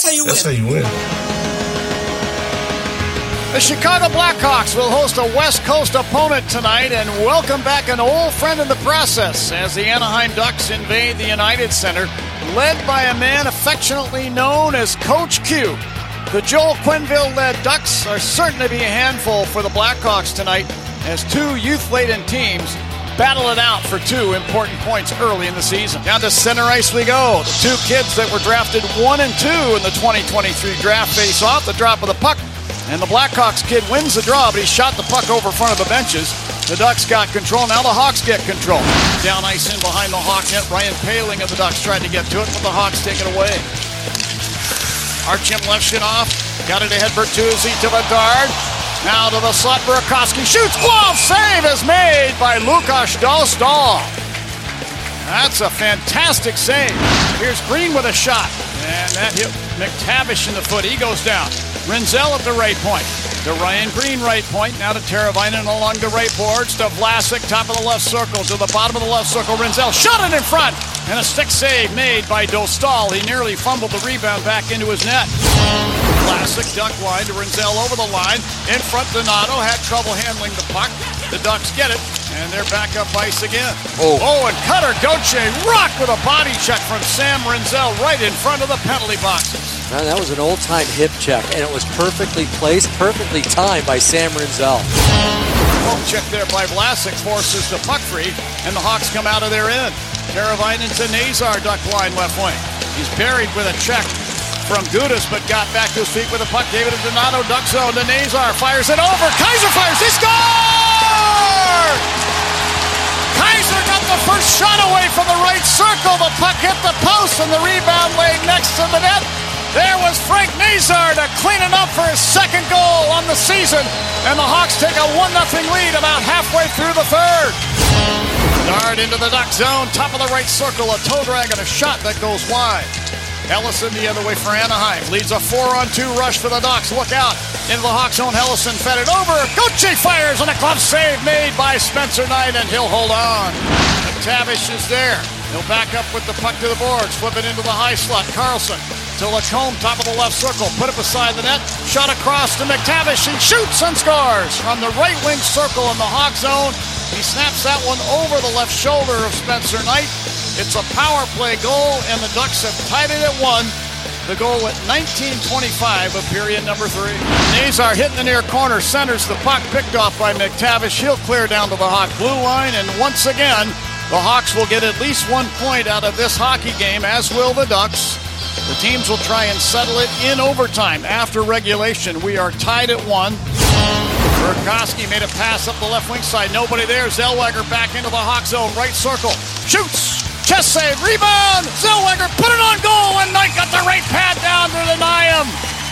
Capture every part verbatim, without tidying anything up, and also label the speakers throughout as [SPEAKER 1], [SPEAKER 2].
[SPEAKER 1] how you
[SPEAKER 2] That's
[SPEAKER 1] win.
[SPEAKER 2] how you win.
[SPEAKER 3] The Chicago Blackhawks will host a West Coast opponent tonight and welcome back an old friend in the process as the Anaheim Ducks invade the United Center, led by a man affectionately known as Coach Q. The Joel Quenneville-led Ducks are certain to be a handful for the Blackhawks tonight as two youth-laden teams battle it out for two important points early in the season. Down to center ice we go. The two kids that were drafted one and two in the twenty twenty-three draft face off the drop of the puck. And the Blackhawks kid wins the draw, but he shot the puck over front of the benches. The Ducks got control. Now the Hawks get control. Down ice in behind the Hawk net. Ryan Poehling of the Ducks tried to get to it, but the Hawks take it away. Artyom Levshunov got it ahead. Bertuzzi to Bedard. Now to the slot. Burakovsky shoots. Glove save is made by Lukas Dostal. That's a fantastic save. Here's Green with a shot. And that hit McTavish in the foot. He goes down. Rinzel at the right point. To Ryan Green, right point. Now to Teravainen along the right boards. To Vlasic, top of the left circle. To the bottom of the left circle. Rinzel shot it in front. And a stick save made by Dostal. He nearly fumbled the rebound back into his net. Vlasic duck line to Rinzel over the line. In front, Donato had trouble handling the puck. The Ducks get it. And they're back up ice again. Oh, oh and Cutter Gauthier rocked with a body check from Sam Rinzel right in front of the penalty boxes.
[SPEAKER 4] Man, that was an old-time hip check, and it was perfectly placed, perfectly timed by Sam Rinzel.
[SPEAKER 3] Poke check there by Vlasic forces the puck free, and the Hawks come out of their end. Teravainen to Nazar, duck line left wing. He's buried with a check from Gudas, but got back to his feet with a puck. Gave it to Donato, duck zone to Nazar, fires it over. Kaiser fires, he scored! Kaiser got the first shot away from the right circle. The puck hit the post, and the rebound laid next to the net. There was Frank Nazar to clean it up for his second goal on the season. And the Hawks take a one nothing lead about halfway through the third. Dart into the Duck zone, top of the right circle, a toe drag and a shot that goes wide. Ellison the other way for Anaheim. Leads a four on two rush for the Ducks. Look out. Into the Hawks zone, Ellison fed it over. Gauthier fires and a glove save made by Spencer Knight, and he'll hold on. McTavish is there. He'll back up with the puck to the boards. Flip it into the high slot. Carlson to Lacombe, top of the left circle. Put it beside the net. Shot across to McTavish. He shoots and scores from the right wing circle in the Hawk zone. He snaps that one over the left shoulder of Spencer Knight. It's a power play goal, and the Ducks have tied it at one. The goal at nineteen twenty-five of period number three. Nazar hitting the near corner, centers the puck, picked off by McTavish. He'll clear down to the Hawk blue line, and once again, the Hawks will get at least one point out of this hockey game, as will the Ducks. The teams will try and settle it in overtime after regulation. We are tied at one. Burakovsky made a pass up the left wing side. Nobody there. Zellweger back into the Hawk zone. Right circle. Shoots. Chest save. Rebound. Zellweger put it on goal, and Knight got the right pad down to deny him.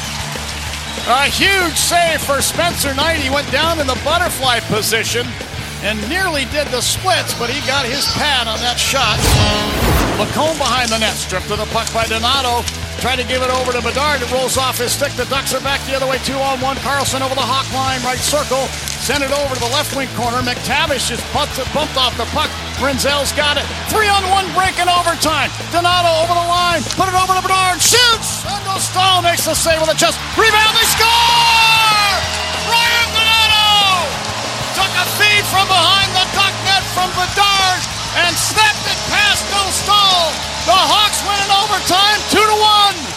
[SPEAKER 3] A huge save for Spencer Knight. He went down in the butterfly position and nearly did the splits, but he got his pad on that shot. Lacombe behind the net, stripped to the puck by Donato. Tried to give it over to Bedard. It rolls off his stick. The Ducks are back the other way, two on one. Carlson over the Hawk line, right circle. Send it over to the left wing corner. McTavish just bumped, bumped off the puck. Rinzel's got it. Three on one break in overtime. Donato over the line. Put it over to Bedard. Shoots! And Dostal makes the save with a chest. Rebound. They score! Ryan Donato took a feed from behind the Duck net from Bedard and snapped it past Dostal. The Hawks win in overtime, two to one.